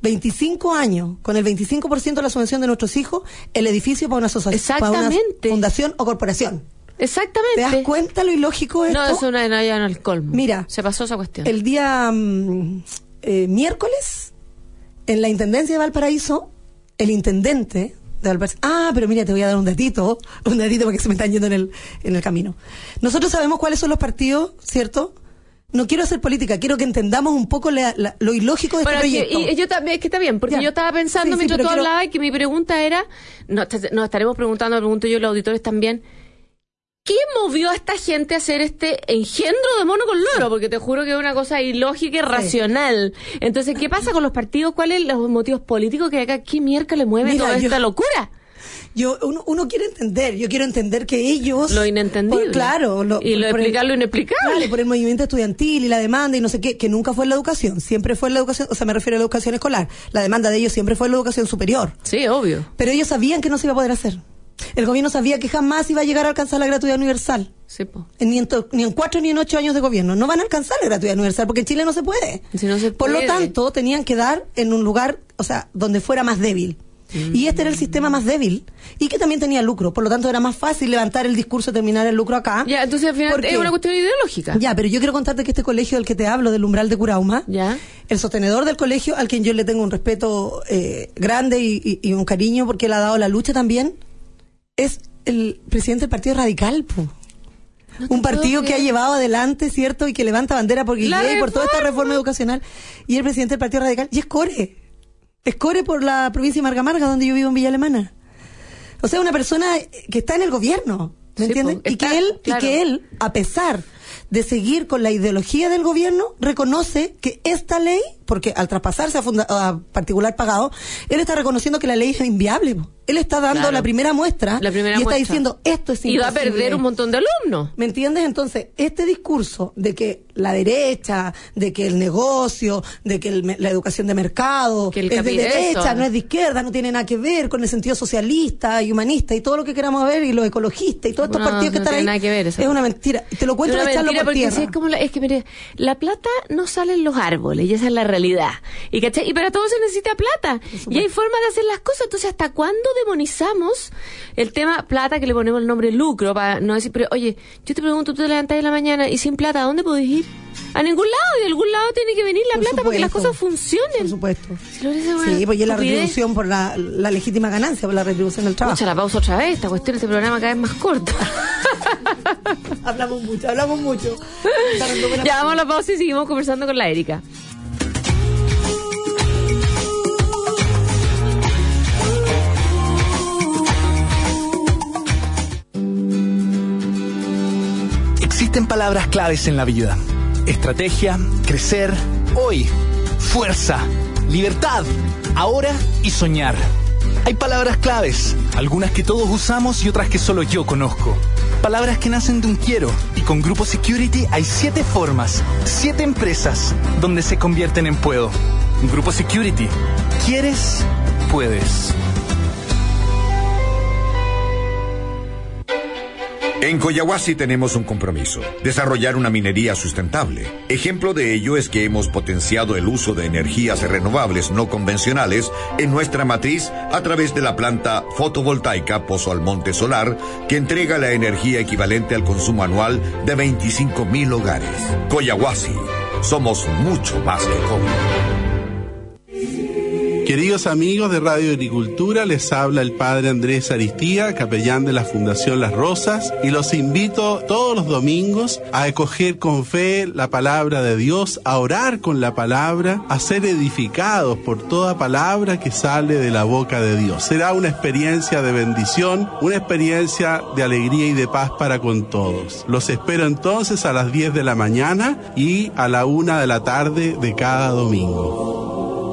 25 años, con el 25% de la subvención de nuestros hijos, el edificio para una asociación. Exactamente. Para una fundación o corporación. Exactamente. ¿Te das cuenta lo ilógico de esto? No, eso no es el colmo. Mira. Se pasó esa cuestión. El día miércoles, en la Intendencia de Valparaíso, el intendente de Valparaíso... pero mira, te voy a dar un datito porque se me están yendo en el camino. Nosotros sabemos cuáles son los partidos, ¿cierto? No quiero hacer política, quiero que entendamos un poco lo ilógico de este proyecto. Y yo también, es que está bien, porque yo estaba pensando mientras tú hablabas y que mi pregunta era, nos estaremos preguntando, pregunto yo, los auditores también, ¿Qué movió a esta gente a hacer este engendro de mono con loro? Porque te juro que es una cosa ilógica y racional. Entonces, ¿qué pasa con los partidos? ¿Cuáles son los motivos políticos que acá? ¿Qué mierda le mueve toda esta locura? Uno quiere entender, yo quiero entender que ellos... Lo inentendible. Explicar lo inexplicable. Claro, por el movimiento estudiantil y la demanda y no sé qué, que nunca fue en la educación, siempre fue en la educación, o sea, me refiero a la educación escolar. La demanda de ellos siempre fue en la educación superior. Sí, obvio. Pero ellos sabían que no se iba a poder hacer. El gobierno sabía que jamás iba a llegar a alcanzar la gratuidad universal. Sí, po. Ni en 4 ni en 8 años de gobierno. No van a alcanzar la gratuidad universal porque en Chile no se puede. Si no se Por puede. lo tanto, tenían que dar en un lugar, o sea, donde fuera más débil. Y este era el sistema más débil y que también tenía lucro. Por lo tanto, era más fácil levantar el discurso y terminar el lucro acá. Ya, entonces al final es una cuestión ideológica. Ya, pero yo quiero contarte que este colegio del que te hablo, del Umbral de Curauma, ya, el sostenedor del colegio, al quien yo le tengo un respeto grande y un cariño porque él ha dado la lucha también, es el presidente del Partido Radical, po. Un partido que ha llevado adelante, ¿cierto? Y que levanta bandera por Guillén y por toda esta reforma educacional. Y el presidente del Partido Radical, y es Core. Es Core por la provincia de Marga Marga, donde yo vivo en Villa Alemana. O sea, una persona que está en el gobierno, ¿me entiendes? Y que él, a pesar de seguir con la ideología del gobierno, reconoce que esta ley, porque al traspasarse a particular pagado, él está reconociendo que la ley es inviable. Él está dando la primera muestra está diciendo, esto es imposible. Y va a perder un montón de alumnos. ¿Me entiendes? Entonces, este discurso de que la derecha, de que el negocio, de que la educación de mercado que es de derecha, no es de izquierda, no tiene nada que ver con el sentido socialista y humanista y todo lo que queramos ver, y los ecologistas y todos estos partidos que están ahí, nada que ver, eso. Es una mentira. Te lo cuento de echarlo por tierra. Sí, es que mire, la plata no sale en los árboles y esa es la realidad. Y para todo se necesita plata. Y hay formas de hacer las cosas. Entonces, ¿hasta cuándo demonizamos el tema plata, que le ponemos el nombre lucro, para no decir, pero oye, yo te pregunto, tú te levantás en la mañana y sin plata, ¿a dónde podés ir? A ningún lado, y de algún lado tiene que venir la plata para que las cosas funcionen. Por supuesto. Sí, pues y la retribución por la legítima ganancia, por la retribución del trabajo. Escucha la pausa otra vez, esta cuestión, este programa cada vez más corto. Hablamos mucho. Ya vamos a la pausa y seguimos conversando con la Erika. Existen palabras claves en la vida. Estrategia, crecer, hoy, fuerza, libertad, ahora y soñar. Hay palabras claves, algunas que todos usamos y otras que solo yo conozco. Palabras que nacen de un quiero, y con Grupo Security hay 7 formas, 7 empresas donde se convierten en puedo. Grupo Security, ¿quieres? Puedes. En Coyahuasi tenemos un compromiso: desarrollar una minería sustentable. Ejemplo de ello es que hemos potenciado el uso de energías renovables no convencionales en nuestra matriz a través de la planta fotovoltaica Pozo Almonte Solar, que entrega la energía equivalente al consumo anual de 25,000 hogares. Coyahuasi, somos mucho más que cobre. Queridos amigos de Radio Agricultura, les habla el Padre Andrés Aristía, capellán de la Fundación Las Rosas, y los invito todos los domingos a acoger con fe la palabra de Dios, a orar con la palabra, a ser edificados por toda palabra que sale de la boca de Dios. Será una experiencia de bendición, una experiencia de alegría y de paz para con todos. Los espero entonces a las 10 de la mañana y a la 1 de la tarde de cada domingo.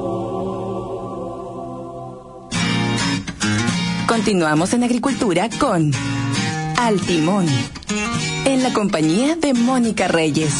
Continuamos en Agricultura con Al Timón, en la compañía de Mónica Reyes.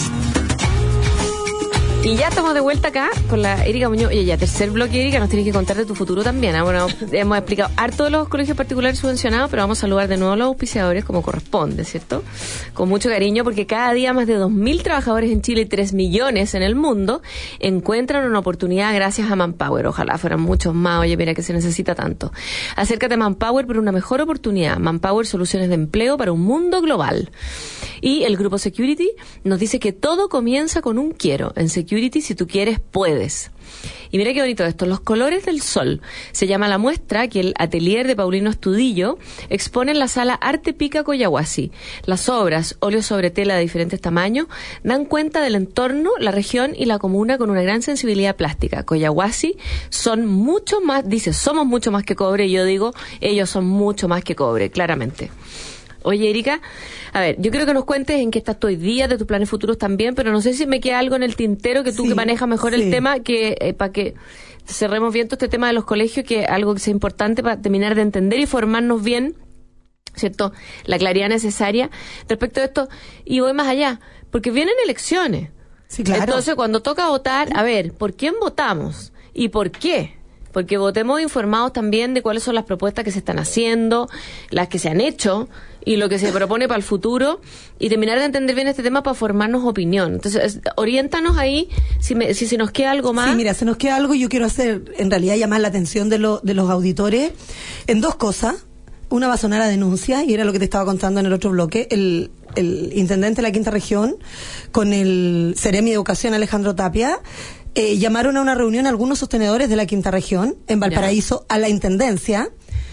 Y ya estamos de vuelta acá con la Erika Muñoz. Oye, ya tercer bloque, Erika, nos tienes que contar de tu futuro también. Bueno, hemos explicado harto de los colegios particulares subvencionados, pero vamos a saludar de nuevo a los auspiciadores como corresponde, ¿cierto? Con mucho cariño, porque cada día más de 2.000 trabajadores en Chile y 3 millones en el mundo encuentran una oportunidad gracias a Manpower. Ojalá fueran muchos más. Oye, mira que se necesita tanto. Acércate a Manpower por una mejor oportunidad. Manpower, soluciones de empleo para un mundo global. Y el Grupo Security nos dice que todo comienza con un quiero. En Security, si tú quieres, puedes. Y mira qué bonito esto, los colores del sol. Se llama la muestra que el atelier de Paulino Estudillo expone en la sala Arte Pica Coyahuasi. Las obras, óleos sobre tela de diferentes tamaños, dan cuenta del entorno, la región y la comuna con una gran sensibilidad plástica. Coyahuasi son mucho más, dice, somos mucho más que cobre, y yo digo, ellos son mucho más que cobre, claramente. Oye, Erika, a ver, yo creo que nos cuentes en qué estás tú hoy día, de tus planes futuros también, pero no sé si me queda algo en el tintero que tú que manejas mejor el tema, que para que cerremos bien todo este tema de los colegios, que es algo que sea importante para terminar de entender y formarnos bien, ¿cierto? La claridad necesaria respecto a esto. Y voy más allá, porque vienen elecciones. Sí, claro. Entonces, cuando toca votar, a ver, ¿por quién votamos? ¿Y por qué? Porque votemos informados también de cuáles son las propuestas que se están haciendo, las que se han hecho y lo que se propone para el futuro, y terminar de entender bien este tema para formarnos opinión. Entonces, oriéntanos ahí si se nos queda algo más. Sí, mira, se nos queda algo y yo quiero hacer, en realidad, llamar la atención de los auditores en dos cosas. Una va a sonar a denuncia, y era lo que te estaba contando en el otro bloque. El intendente de la Quinta Región, con el Seremi de Educación, Alejandro Tapia, llamaron a una reunión a algunos sostenedores de la Quinta Región, en Valparaíso, a la intendencia,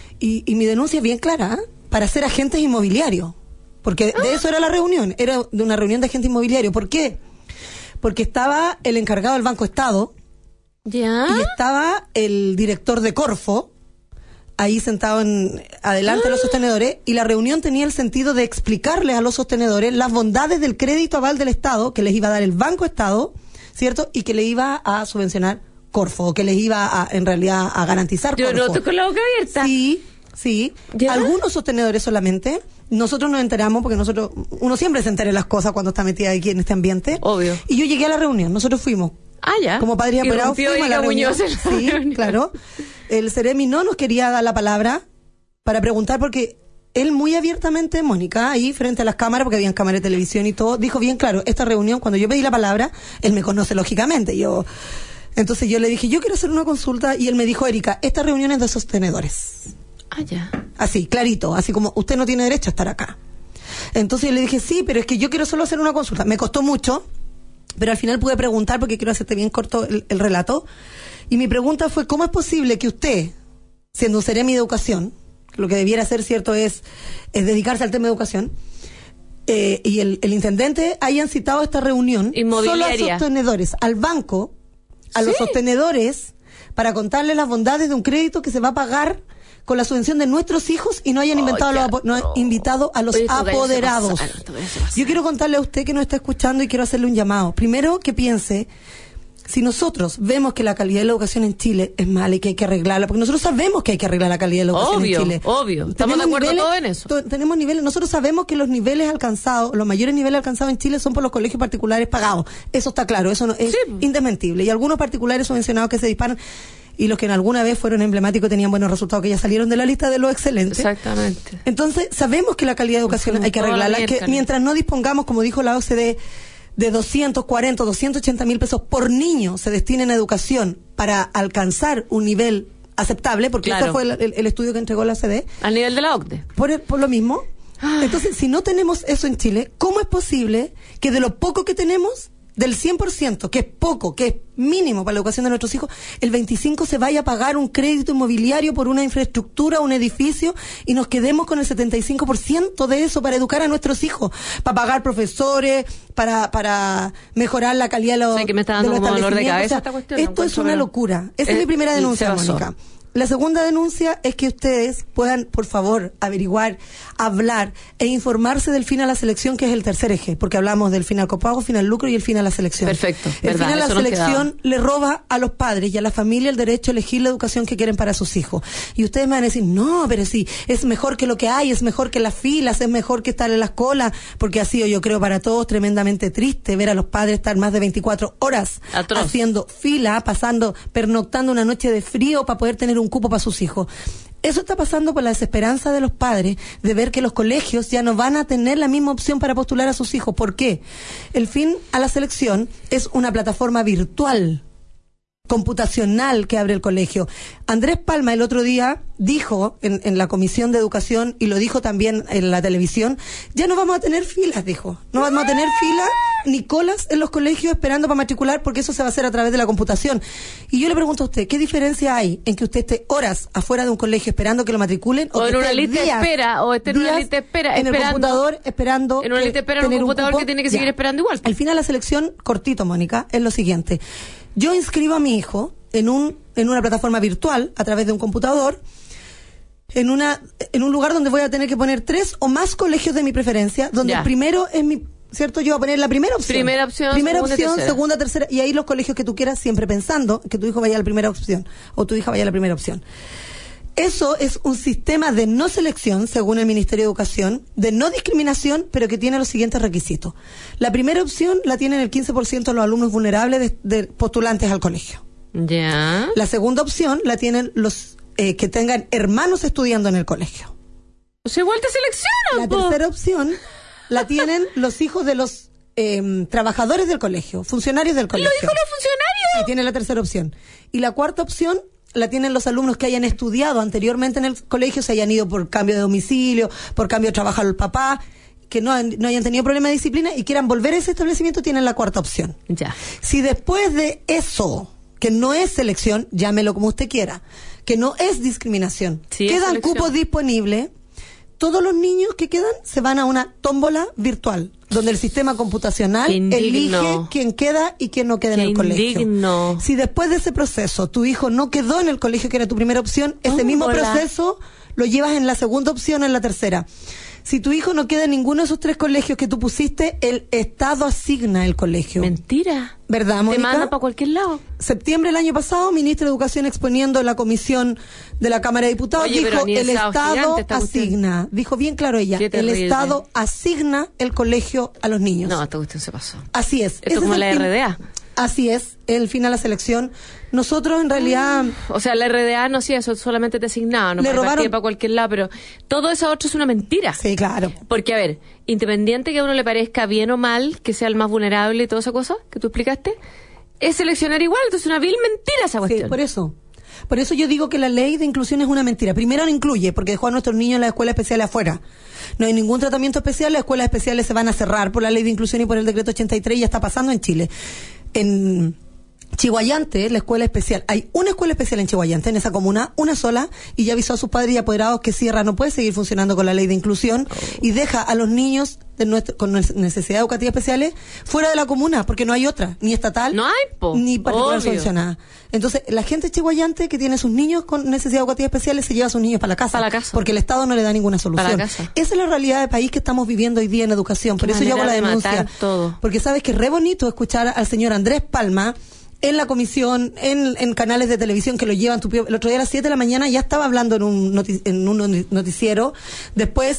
y mi denuncia es bien clara, para ser agentes inmobiliarios. Porque de eso era la reunión, era de una reunión de agentes inmobiliarios. ¿Por qué? Porque estaba el encargado del Banco Estado, y estaba el director de Corfo, ahí sentado adelante de los sostenedores, y la reunión tenía el sentido de explicarles a los sostenedores las bondades del crédito aval del Estado que les iba a dar el Banco Estado, ¿cierto? Y que le iba a subvencionar Corfo, o que les iba en realidad a garantizar Corfo. Yo noto con la boca abierta. Sí. Algunos sostenedores solamente. Nosotros nos enteramos porque uno siempre se entera de las cosas cuando está metida aquí en este ambiente. Obvio. Y yo llegué a la reunión, nosotros fuimos. Ya. Como padres y apoderados fuimos a la reunión. Sí, claro. El Seremi no nos quería dar la palabra para preguntar, porque él muy abiertamente, Mónica, ahí frente a las cámaras, porque habían cámaras de televisión y todo, dijo bien claro, esta reunión, cuando yo pedí la palabra, él me conoce lógicamente, entonces yo le dije, yo quiero hacer una consulta, y él me dijo, Erika, esta reunión es de sostenedores. Ya. Así, clarito, así como usted no tiene derecho a estar acá. Entonces yo le dije, sí, pero es que yo quiero solo hacer una consulta. Me costó mucho, pero al final pude preguntar, porque quiero hacerte bien corto el relato. Y mi pregunta fue, ¿cómo es posible que usted, siendo un Seremi de Educación, lo que debiera hacer, cierto, es dedicarse al tema de educación, y el intendente hayan citado esta reunión solo a sostenedores, al banco, a los sostenedores, para contarles las bondades de un crédito que se va a pagar con la subvención de nuestros hijos, y no hayan invitado a los apoderados? Yo quiero contarle a usted que nos está escuchando, y quiero hacerle un llamado. Primero, que piense, si nosotros vemos que la calidad de la educación en Chile es mala y que hay que arreglarla, porque nosotros sabemos que hay que arreglar la calidad de la educación en Chile. Obvio, estamos de acuerdo todos en eso. Tenemos niveles, nosotros sabemos que los niveles alcanzados, los mayores niveles alcanzados en Chile son por los colegios particulares pagados. Eso está claro, eso no, es indesmentible. Y algunos particulares subvencionados que se disparan, y los que en alguna vez fueron emblemáticos, tenían buenos resultados, que ya salieron de la lista de los excelentes. Exactamente. Entonces, sabemos que la calidad de educación hay que arreglarla, que mientras no dispongamos, como dijo la OCDE, de 240, 280 mil pesos por niño se destinen a educación para alcanzar un nivel aceptable, porque ese fue el estudio que entregó la OCDE. Al nivel de la OCDE. Por lo mismo. Entonces, si no tenemos eso en Chile, ¿cómo es posible que de lo poco que tenemos, del 100%, que es poco, que es mínimo para la educación de nuestros hijos, el 25% se vaya a pagar un crédito inmobiliario por una infraestructura, un edificio, y nos quedemos con el 75% de eso para educar a nuestros hijos, para pagar profesores, para mejorar la calidad de los que me está dando como dolor de cabeza esta cuestión. Esto es una locura. Esa es mi primera denuncia, Mónica. La segunda denuncia es que ustedes puedan, por favor, averiguar, hablar e informarse del fin a la selección, que es el tercer eje, porque hablamos del fin al copago, fin al lucro y el fin a la selección. Perfecto. El fin a la selección le roba a los padres y a la familia el derecho a elegir la educación que quieren para sus hijos. Y ustedes me van a decir, no, pero sí, es mejor que lo que hay, es mejor que las filas, es mejor que estar en las colas, porque ha sido, yo creo, para todos tremendamente triste ver a los padres estar más de 24 horas haciendo fila, pernoctando una noche de frío para poder tener un cupo para sus hijos. Eso está pasando por la desesperanza de los padres de ver que los colegios ya no van a tener la misma opción para postular a sus hijos. ¿Por qué? El fin a la selección es una plataforma virtual, computacional, que abre el colegio. Andrés Palma el otro día dijo en la Comisión de Educación, y lo dijo también en la televisión, ya no vamos a tener filas, dijo. No vamos a tener filas ni colas en los colegios esperando para matricular, porque eso se va a hacer a través de la computación. Y yo le pregunto a usted, ¿qué diferencia hay en que usted esté horas afuera de un colegio esperando que lo matriculen, o en una lista de espera, o esté en una lista de espera en el computador esperando en una lista de espera en un computador que tiene que seguir esperando igual? Al final la selección, cortito, Mónica, es lo siguiente. Yo inscribo a mi hijo en una plataforma virtual a través de un computador. en un lugar donde voy a tener que poner 3 o más colegios de mi preferencia, donde el primero es mi, ¿cierto? Yo voy a poner la primera opción. Primera opción, segunda, tercera, y ahí los colegios que tú quieras, siempre pensando que tu hijo vaya a la primera opción, o tu hija vaya a la primera opción. Eso es un sistema de no selección, según el Ministerio de Educación, de no discriminación, pero que tiene los siguientes requisitos. La primera opción la tienen el 15% de los alumnos vulnerables de postulantes al colegio. Ya. La segunda opción la tienen los que tengan hermanos estudiando en el colegio. O sea, igual te seleccionan. La tercera opción la tienen los hijos de los trabajadores del colegio, funcionarios del colegio. ¿Los hijos de los funcionarios? Y tienen la tercera opción. Y la cuarta opción la tienen los alumnos que hayan estudiado anteriormente en el colegio, se hayan ido por cambio de domicilio, por cambio de trabajo al papá, que no hayan tenido problema de disciplina y quieran volver a ese establecimiento, tienen la cuarta opción. Ya. Si después de eso, que no es selección, llámelo como usted quiera, que no es discriminación, quedan cupos disponibles, todos los niños que quedan se van a una tómbola virtual, donde el sistema computacional elige quién queda y quién no queda en el colegio. Si después de ese proceso tu hijo no quedó en el colegio que era tu primera opción, ese mismo proceso lo llevas en la segunda opción o en la tercera. Si tu hijo no queda en ninguno de esos 3 colegios que tú pusiste, el Estado asigna el colegio. Mentira. ¿Verdad, Mónica? Te manda para cualquier lado. Septiembre del año pasado, ministro de Educación exponiendo en la comisión de la Cámara de Diputados, dijo, el Estado asigna. Dijo bien claro ella, el Estado asigna el colegio a los niños. No, esta cuestión se pasó. Así es. Esto es como la RDA. Así es, el fin a la selección. Nosotros en realidad... O sea, la RDA no, sí, eso solamente te asignaba, no le robaron para cualquier lado, pero todo eso otro es una mentira. Sí, claro. Porque, a ver, independiente que a uno le parezca bien o mal, que sea el más vulnerable y toda esa cosa que tú explicaste, es seleccionar igual, entonces es una vil mentira esa cuestión. Sí, por eso yo digo que la ley de inclusión es una mentira. Primero no incluye, porque dejó a nuestros niños en las escuelas especiales afuera. No hay ningún tratamiento especial, las escuelas especiales se van a cerrar por la ley de inclusión y por el decreto 83, y ya está pasando en Chile. En Chihuayante, la escuela especial, hay una escuela especial en Chihuayante, en esa comuna, una sola, y ya avisó a sus padres y apoderados que cierra, no puede seguir funcionando con la ley de inclusión, y deja a los niños con necesidades educativas especiales fuera de la comuna, porque no hay otra, ni estatal, ni particular subvencionada. Entonces, la gente chihuayante que tiene sus niños con necesidades educativas especiales se lleva a sus niños para la casa, porque el Estado no le da ninguna solución. Esa es la realidad del país que estamos viviendo hoy día en educación. Por eso yo hago la denuncia. Porque sabes que es re bonito escuchar al señor Andrés Palma en la comisión, en canales de televisión que lo llevan. El otro día a las 7 de la mañana ya estaba hablando en un noticiero, después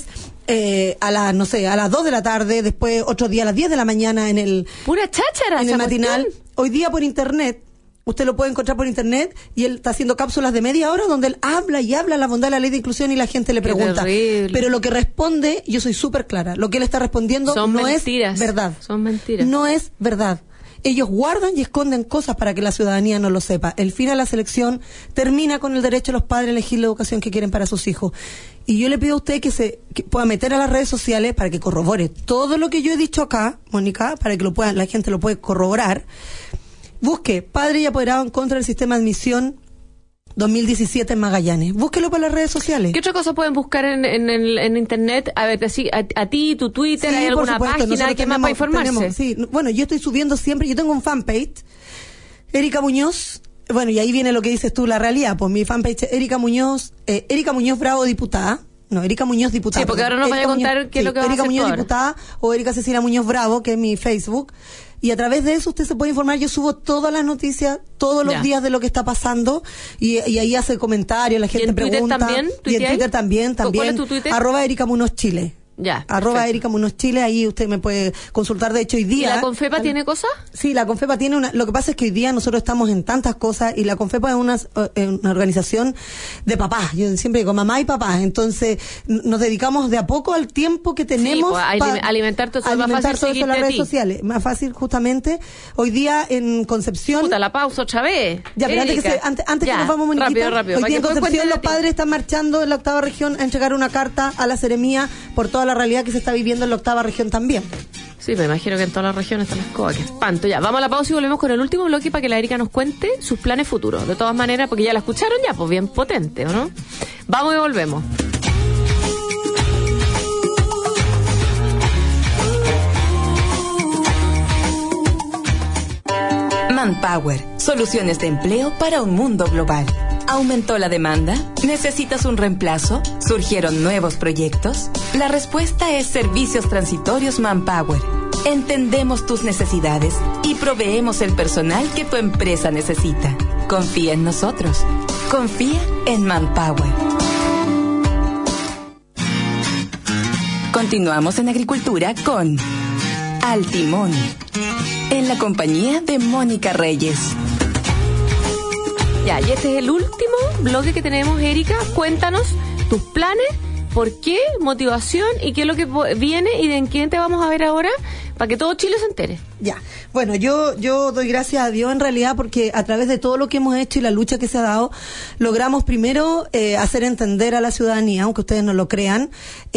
a las 2 de la tarde, después otro día a las 10 de la mañana en el pura cháchara, en el matinal. Cuestión. Hoy día por internet, usted lo puede encontrar por internet, y él está haciendo cápsulas de media hora donde él habla la bondad de la ley de inclusión y la gente le pregunta. Pero lo que responde, yo soy súper clara, lo que él está respondiendo no es verdad. Son mentiras. No es verdad. Ellos guardan y esconden cosas para que la ciudadanía no lo sepa. El fin de la selección termina con el derecho de los padres a elegir la educación que quieren para sus hijos. Y yo le pido a usted que pueda meter a las redes sociales para que corrobore todo lo que yo he dicho acá, Mónica, para que la gente lo pueda corroborar. Busque Padre y Apoderado en contra del sistema de admisión 2017 en Magallanes. Búsquelo por las redes sociales. ¿Qué otra cosa pueden buscar en internet? A ver, a ti, tu Twitter, ¿hay alguna página que más para informarse? Bueno, yo estoy subiendo siempre, yo tengo un fanpage, Erika Muñoz, bueno, y ahí viene lo que dices tú, la realidad, pues mi fanpage es Erika Muñoz Bravo diputada. No, Erika Muñoz diputada. Sí, porque ahora nos vaya a contar qué es lo que va a hacer. Erika Muñoz diputada o Erika Cecilia Muñoz Bravo, que es mi Facebook. Y a través de eso usted se puede informar. Yo subo todas las noticias todos los días de lo que está pasando, y ahí hace comentarios, la gente pregunta. ¿También? Y en Twitter también. ¿Cuál es tu Twitter? @Erika Muñoz Chile. Ya. @Erika Muñoz Chile, ahí usted me puede consultar. De hecho, hoy día. ¿Y la Confepa tiene cosas? Sí, la Confepa tiene lo que pasa es que hoy día nosotros estamos en tantas cosas, y la Confepa es una organización de papás. Yo siempre digo mamá y papá. Entonces, nos dedicamos de a poco al tiempo que tenemos para alimentar todo eso. Alimentar todo eso en las redes sociales. Más fácil, justamente. Hoy día en Concepción. Puta, la pausa otra vez. Ya, pero antes que nos vamos, Moniquita. Rápido. Hoy día en Concepción los padres están marchando en la 8ª región a entregar una carta a la Seremía por toda la realidad que se está viviendo en la 8ª región también. Sí, me imagino que en todas las regiones están las cosas. Qué espanto. Ya, vamos a la pausa y volvemos con el último bloque para que la Erika nos cuente sus planes futuros. De todas maneras, porque ya la escucharon ya, pues bien potente, ¿o no? Vamos y volvemos. Manpower, soluciones de empleo para un mundo global. ¿Aumentó la demanda? ¿Necesitas un reemplazo? ¿Surgieron nuevos proyectos? La respuesta es Servicios Transitorios Manpower. Entendemos tus necesidades y proveemos el personal que tu empresa necesita. Confía en nosotros. Confía en Manpower. Continuamos en Agricultura con Al Timón, en la compañía de Mónica Reyes. Ya, y este es el último bloque que tenemos, Erika. Cuéntanos tus planes, por qué, motivación y qué es lo que viene y de en quién te vamos a ver ahora para que todo Chile se entere. Ya, bueno, yo doy gracias a Dios en realidad porque a través de todo lo que hemos hecho y la lucha que se ha dado, logramos primero hacer entender a la ciudadanía, aunque ustedes no lo crean,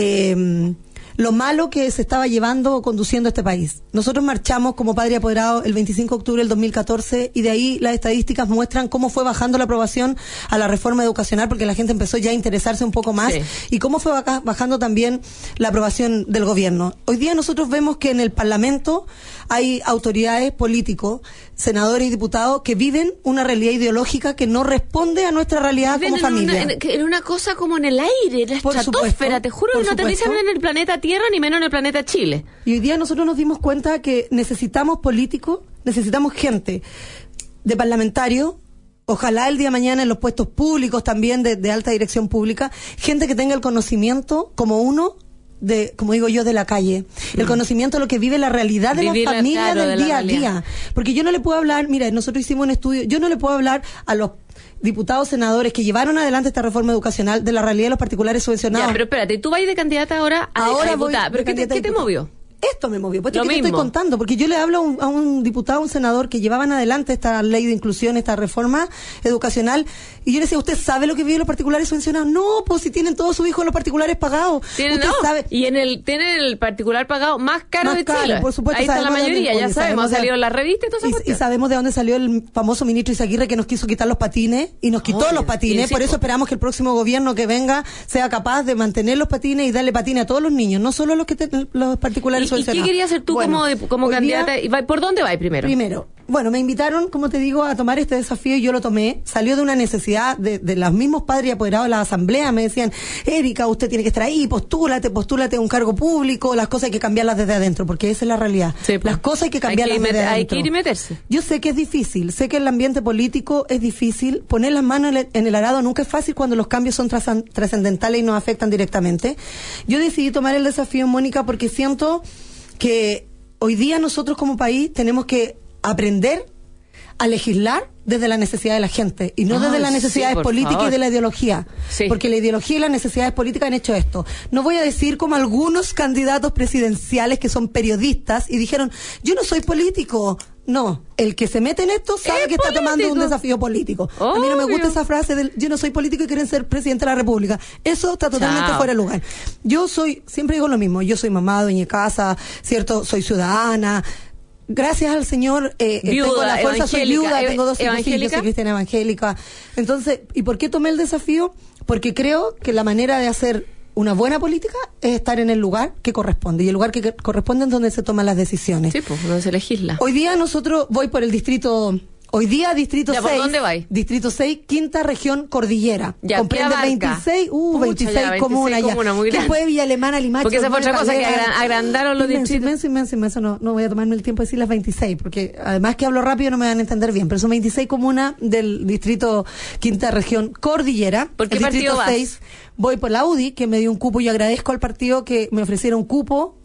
lo malo que se estaba llevando o conduciendo este país. Nosotros marchamos como Padre Apoderado el 25 de octubre del 2014 y de ahí las estadísticas muestran cómo fue bajando la aprobación a la reforma educacional porque la gente empezó ya a interesarse un poco más y cómo fue bajando también la aprobación del gobierno. Hoy día nosotros vemos que en el Parlamento hay autoridades políticos, senadores y diputados que viven una realidad ideológica que no responde a nuestra realidad como familia. En una cosa como en el aire, en la estratosfera, te juro que no te dicen en el planeta Tierra ni menos en el planeta Chile. Y hoy día nosotros nos dimos cuenta que necesitamos políticos, necesitamos gente de parlamentarios, ojalá el día de mañana en los puestos públicos también de alta dirección pública, gente que tenga el conocimiento como uno de, como digo yo, de la calle, el conocimiento de lo que vive la realidad de la familia del día a día. Porque yo no le puedo hablar, mira, nosotros hicimos un estudio, yo no le puedo hablar a los diputados, senadores que llevaron adelante esta reforma educacional de la realidad de los particulares subvencionados. Ya, pero espérate, tú vas de candidata ahora a diputada, pero ¿qué te movió? Esto me movió, pues esto que te estoy contando, porque yo le hablo a un diputado, a un senador que llevaban adelante esta ley de inclusión, esta reforma educacional, y yo le decía, ¿usted sabe lo que viven los particulares subvencionados? No, pues si tienen todos sus hijos los particulares pagados. ¿Tienen, no? Sabe. Y tienen el particular pagado más caro de Chile. Por supuesto. Ahí está la mayoría, ya sabemos, ha salido en la revista y sabemos de dónde salió el famoso ministro Izaguirre que nos quiso quitar los patines, y nos quitó los patines, por eso esperamos que el próximo gobierno que venga sea capaz de mantener los patines y darle patines a todos los niños, no solo a los particulares subvencionados. ¿Y qué querías hacer tú como candidata? ¿Por dónde vas primero? Primero, bueno, me invitaron, como te digo, a tomar este desafío y yo lo tomé. Salió de una necesidad de los mismos padres apoderados de la asamblea. Me decían, Erika, usted tiene que estar ahí, postúlate a un cargo público, las cosas hay que cambiarlas desde adentro, porque esa es la realidad. Sí, las cosas hay que cambiarlas desde adentro. Hay que ir y meterse. Yo sé que es difícil, sé que el ambiente político es difícil, poner las manos en el arado nunca es fácil cuando los cambios son trascendentales y nos afectan directamente. Yo decidí tomar el desafío, Mónica, porque siento que hoy día nosotros como país tenemos que aprender a legislar desde la necesidad de la gente y no desde las necesidades políticas y de la ideología, porque la ideología y las necesidades políticas han hecho esto. No voy a decir como algunos candidatos presidenciales que son periodistas y dijeron, yo no soy político. No, el que se mete en esto sabe que está tomando un desafío político. Obvio. A mí no me gusta esa frase del yo no soy político y quieren ser presidente de la República. Eso está totalmente fuera de lugar. Yo siempre digo lo mismo, yo soy mamá, dueña de casa, ¿cierto? Soy ciudadana. Gracias al Señor, tengo la fuerza, soy viuda, tengo 2 hijos, yo soy cristiana evangélica. Entonces, ¿y por qué tomé el desafío? Porque creo que la manera de hacer una buena política es estar en el lugar que corresponde, y el lugar que corresponde es donde se toman las decisiones. Sí, pues, donde se legisla. Hoy día nosotros voy por el distrito... Hoy día, Distrito 6. ¿Por dónde vais? Distrito 6, quinta región cordillera. Ya, comprende 26 comunas ya. Después de Villa Alemana, Limache. Porque esa fue otra cosa que agrandaron los distritos. Inmenso. No voy a tomarme el tiempo de decir las 26, porque además que hablo rápido no me van a entender bien. Pero son 26 comunas del distrito quinta región cordillera. ¿Por qué partido vas? 6, voy por la UDI, que me dio un cupo. Yo agradezco al partido que me ofreciera un cupo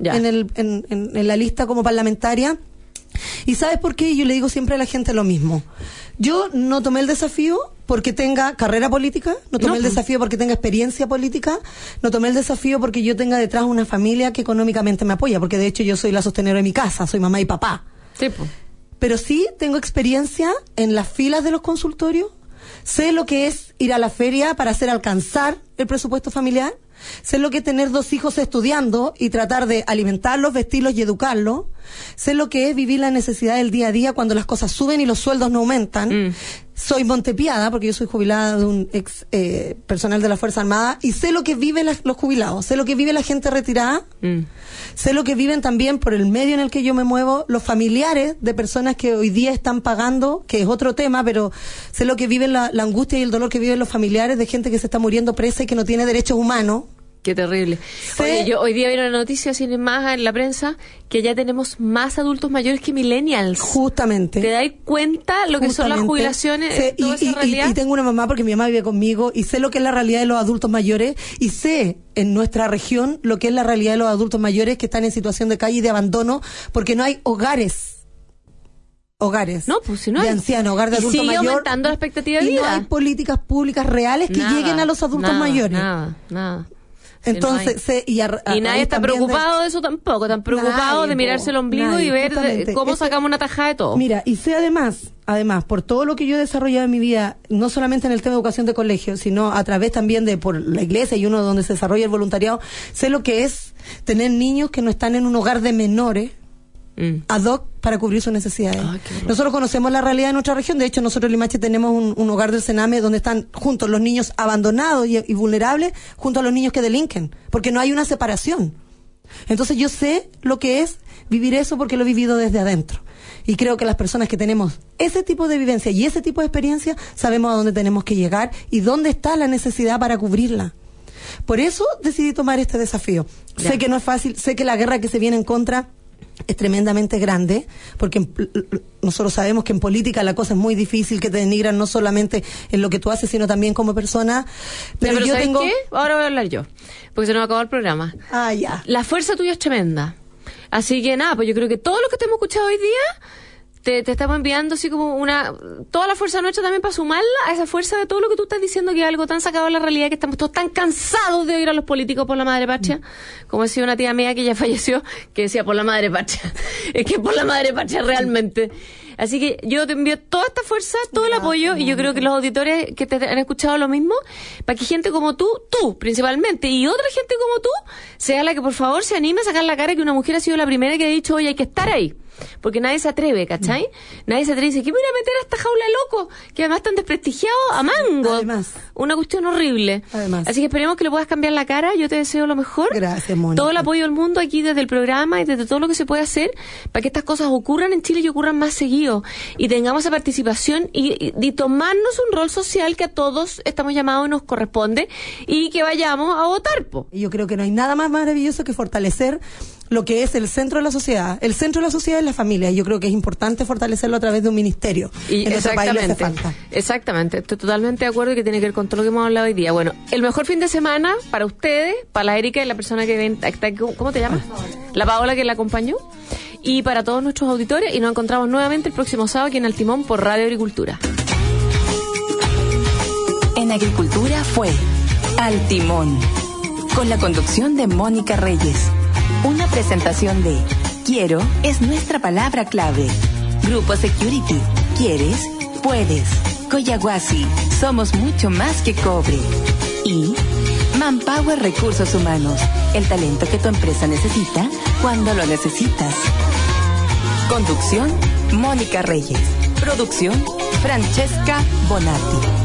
en la lista como parlamentaria. ¿Y sabes por qué? Yo le digo siempre a la gente lo mismo. Yo no tomé el desafío porque tenga carrera política, no tomé el desafío porque tenga experiencia política, no tomé el desafío porque yo tenga detrás una familia que económicamente me apoya, porque de hecho yo soy la sostenedora de mi casa, soy mamá y papá. Sí, pues. Pero sí tengo experiencia en las filas de los consultorios, sé lo que es ir a la feria para hacer alcanzar el presupuesto familiar, sé lo que es tener 2 hijos estudiando y tratar de alimentarlos, vestirlos y educarlos. Sé lo que es vivir la necesidad del día a día cuando las cosas suben y los sueldos no aumentan. soy montepiada, porque yo soy jubilada de un ex personal de la Fuerza Armada, y sé lo que viven los jubilados, sé lo que vive la gente retirada, sé lo que viven también por el medio en el que yo me muevo, los familiares de personas que hoy día están pagando, que es otro tema, pero sé lo que viven la angustia y el dolor que viven los familiares de gente que se está muriendo presa y que no tiene derechos humanos. Qué terrible. Oye, yo hoy día vi una noticia, sin más, en la prensa, que ya tenemos más adultos mayores que millennials. Justamente. ¿Te das cuenta lo que son las jubilaciones? Sí, toda esa realidad? Y tengo una mamá, porque mi mamá vive conmigo, y sé lo que es la realidad de los adultos mayores, y sé en nuestra región lo que es la realidad de los adultos mayores que están en situación de calle y de abandono, porque no hay hogares. No, pues si no de hay. ancianos, hogar de adulto sigue mayor. aumentando la expectativa de vida. Y no hay políticas públicas reales que lleguen a los adultos mayores. Nada. Entonces, y nadie está preocupado de eso tampoco, están preocupados de mirarse el ombligo y ver cómo sacamos una tajada de todo. Mira, y sé además, por todo lo que yo he desarrollado en mi vida, no solamente en el tema de educación de colegio, sino a través también de por la iglesia y uno donde se desarrolla el voluntariado, sé lo que es tener niños que no están en un hogar de menores, ad hoc para cubrir sus necesidades. Nosotros conocemos la realidad de nuestra región. De hecho, nosotros en Limache tenemos un hogar del Sename donde están juntos los niños abandonados y vulnerables junto a los niños que delinquen, porque no hay una separación. Entonces yo sé lo que es vivir eso porque lo he vivido desde adentro. Y creo que las personas que tenemos ese tipo de vivencia y ese tipo de experiencia sabemos a dónde tenemos que llegar y dónde está la necesidad para cubrirla. Por eso decidí tomar este desafío. Ya. Sé que no es fácil, sé que la guerra que se viene en contra es tremendamente grande, porque nosotros sabemos que en política la cosa es muy difícil, que te denigran no solamente en lo que tú haces, sino también como persona. Pero yo ¿sabes tengo... qué? Ahora voy a hablar yo, porque se nos acabó el programa. Ya. La fuerza tuya es tremenda. Así que nada, pues yo creo que todos los que te hemos escuchado hoy día te estamos enviando así como toda la fuerza nuestra también para sumarla a esa fuerza de todo lo que tú estás diciendo, que es algo tan sacado de la realidad, que estamos todos tan cansados de oír a los políticos por la madre patria. Como decía una tía mía que ya falleció, que decía por la madre patria. Es que por la madre patria realmente. Así que yo te envío toda esta fuerza, todo el apoyo, y yo creo que los auditores que te han escuchado lo mismo, para que gente como tú principalmente, y otra gente como tú, sea la que por favor se anime a sacar la cara, que una mujer ha sido la primera que ha dicho, oye, hay que estar ahí. Porque nadie se atreve, ¿cachai? Nadie se atreve y dice, ¿qué me voy a meter a esta jaula de locos? Que además están desprestigiados a mango. Además. Una cuestión horrible. Además. Así que esperemos que le puedas cambiar la cara. Yo te deseo lo mejor. Gracias, Mónica. Todo el apoyo del mundo aquí desde el programa y desde todo lo que se puede hacer para que estas cosas ocurran en Chile y ocurran más seguido. Y tengamos esa participación y tomarnos un rol social que a todos estamos llamados y nos corresponde, y que vayamos a votar, po. Yo creo que no hay nada más maravilloso que fortalecer lo que es el centro de la sociedad. El centro de la sociedad es la familia, y yo creo que es importante fortalecerlo a través de un ministerio. Y en nuestro país le hace falta. Exactamente, estoy totalmente de acuerdo, y que tiene que ver con todo lo que hemos hablado hoy día. Bueno, el mejor fin de semana para ustedes, para la Erika y la persona que ven, ¿cómo te llamas? La Paola, que la acompañó, y para todos nuestros auditores, y nos encontramos nuevamente el próximo sábado aquí en Al Timón por Radio Agricultura. En Agricultura fue Al Timón, con la conducción de Mónica Reyes. Una presentación de Quiero es nuestra palabra clave. Grupo Security. ¿Quieres? Puedes. Coyahuasi. Somos mucho más que cobre. Y Manpower Recursos Humanos. El talento que tu empresa necesita cuando lo necesitas. Conducción, Mónica Reyes. Producción, Francesca Bonatti.